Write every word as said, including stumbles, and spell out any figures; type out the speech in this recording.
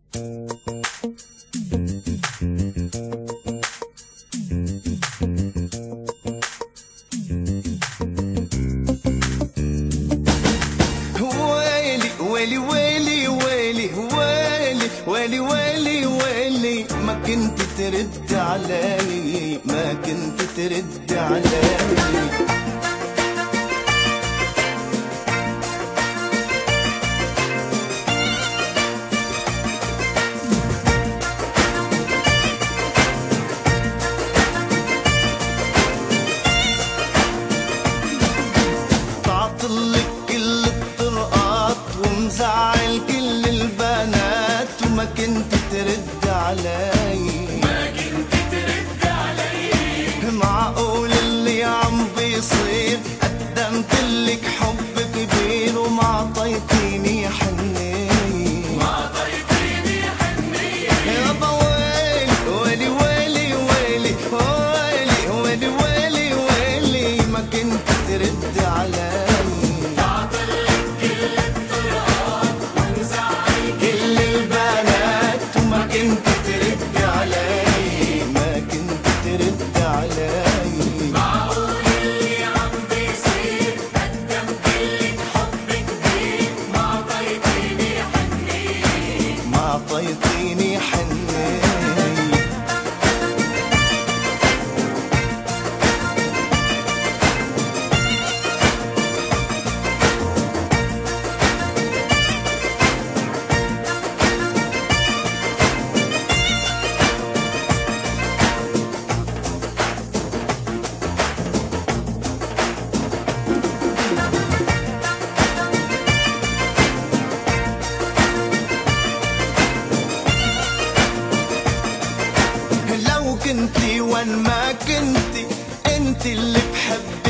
ويلي ويلي ويلي ويلي ويلي ويلي ويلي ما كنت ترد علي، ما كنت ترد علي. زعل كل البنات وما كنت ترد علي، ما كنت ترد علي. معقول اللي عم بيصير؟ قدمتلك حب كبير وما عطيتيني حنية، ما عطيتيني حنية. يابا ويلي ويلي ويلي ويلي ويلي ويلي ويلي ما كنت ترد علي. عطيتيني حنية كنتي وين ما كنتي، انت اللي بحبك